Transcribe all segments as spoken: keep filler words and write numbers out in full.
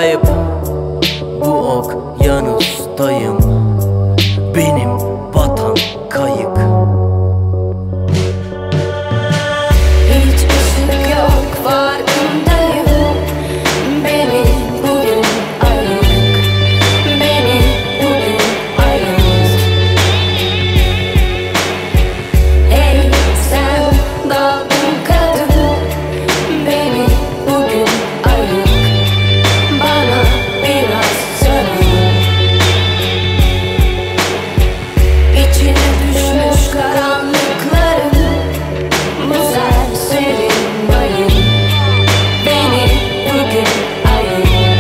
kayıp, bu okyanustayım. Benim vatan kayık. Hiç ışık yok, farkındayım. Beni bugün ayık, beni bugün ayık. Hey sen dalgın kadın, beni bugün ayık. Bana biraz sarıl. İçine düşmüş karanlıkların bu serserin mayın. Beni bugün ayır.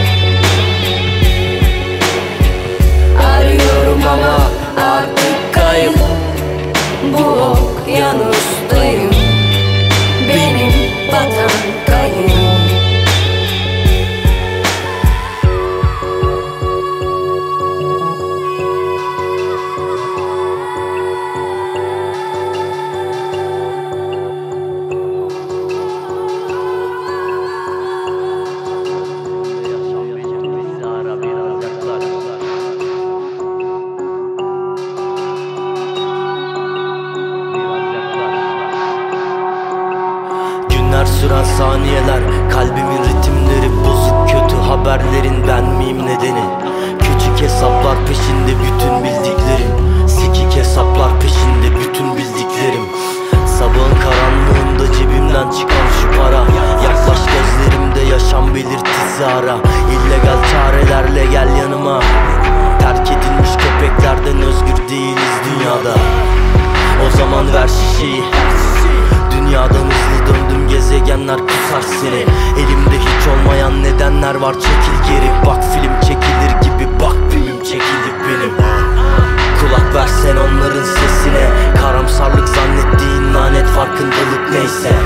Arıyorum ama artık kayıp, bu okyanustayım. Benim vatan kayıp. Günler süren saniyeler, kalbimin ritimleri bozuk. Kötü haberlerin ben miyim nedeni? Küçük hesaplar peşinde bütün bildiklerim, sikik hesaplar peşinde bütün bildiklerim. Sabahın karanlığında cebimden çıkan şu para, yaklaş gözlerimde yaşam belirtisi ara. İllegal çarelerle gel yanıma. Terk edilmiş köpeklerden özgür değiliz dünyada. O zaman ver şişeyi. Dünyadan hızlı döndüm, gezegenler kusar seni. Elimde hiç olmayan nedenler var, çekil geri. Bak film çekilir gibi, bak film çekilir benim. Kulak versen onların sesine. Karamsarlık zannettiğin lanet, farkındalık neyse.